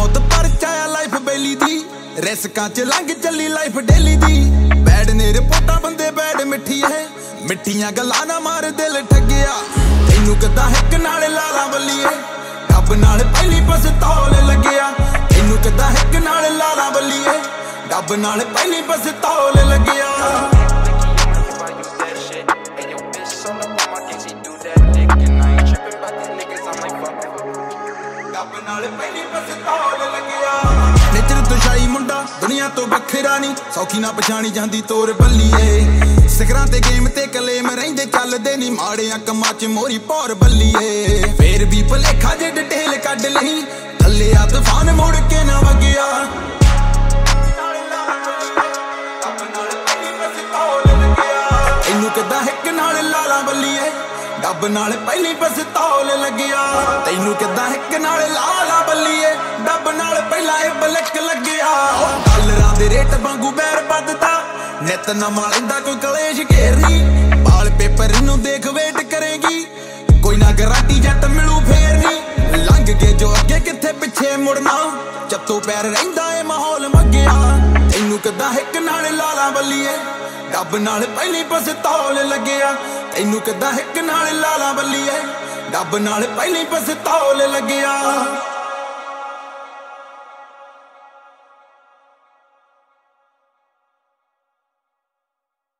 मौत पर चाया लाइफ बेली दी रिस्कां च लंघ चली लाइफ डेली दी बैड ने रिपोर्टां बंदे बैड मिठी है मिठियां गल्लां ना मार दिल ठगिया तैनू कदा हिक नाल लाला बल्लीए डब नाल पहली पसतौल लगिया तैनू कदा हिक नाल लाला बल्लीए डब नाल पहली पसतौल लगिया नेचर तो शाही मुंडा दुनिया तो बखरा नहीं सौखी ना पछाणी जांदी तोर बल्लीए सिखरां ते गेम ते कलेम रहिंदे चलदे नहीं माड़ियां कमां च मोरी पौर बल्लीए फेर भी भलेखा जे डिटेल कढ लही थल्ले आ तूफान मुड़ के ना वगिया इनू कदा हिक नाल लाला बल्लीए डब नाल पहली पसतौल लगिया तैनू कदा हिक नाल लाला बल्लीए डब नाल पहला ए बलक लगिया डॉलरां दे रेट वांगू बैर बददा नित नवां लैंदा कोई कलेश घेरनी बाल पेपर नू देख वेट करेगी कोई ना गारंटी जट मिलू फेर नहीं लंघ के जो अगे किथे पिछे मुड़ना चत्तो पैर रहिंदा ए माहौल मगिया तैनू कदा हिक नाल लाला बल्लीए डब नाल पहली पसतौल लगिया तैनू कदा हिक नाल लाला बल्लीए डब नाल पहली पसतौल लगिया